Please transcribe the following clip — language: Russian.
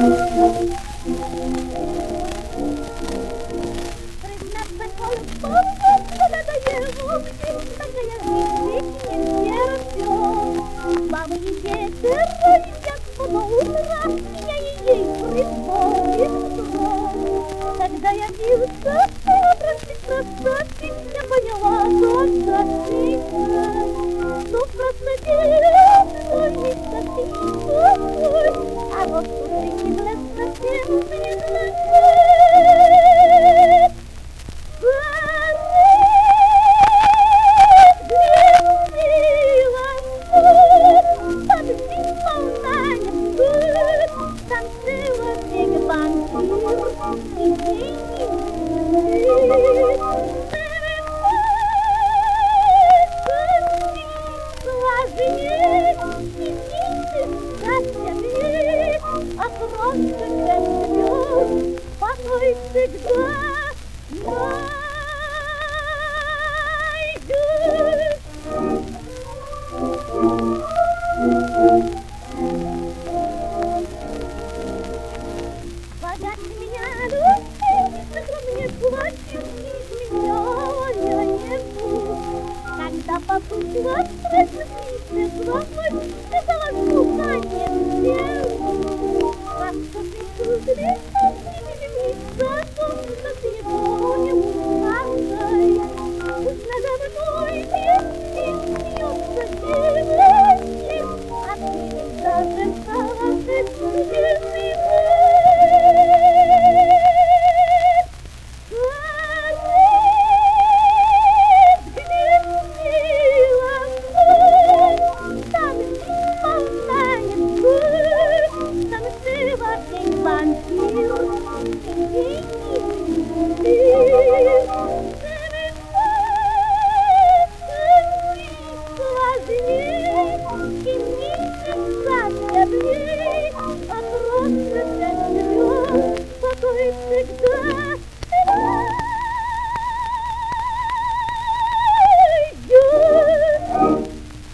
Признаться, колокольчик надоело мне, такая жизнь не растет. Мамы и дети родят по утра, я ей припомнит сон. Когда я бился, красавчик, я поняла, красавчик. Но в красноте твой такой, а вот тут и не блеск совсем не блеск. Покой всегда Богатый меня любит, мне платье изменяла я не буду. Когда попутила страшный свой, сказала, что нет дел. Как что ты за солнце ты его не ушастай. Пусть надо мной смеется девочки, а ты даже стала ты счастливой. Всегда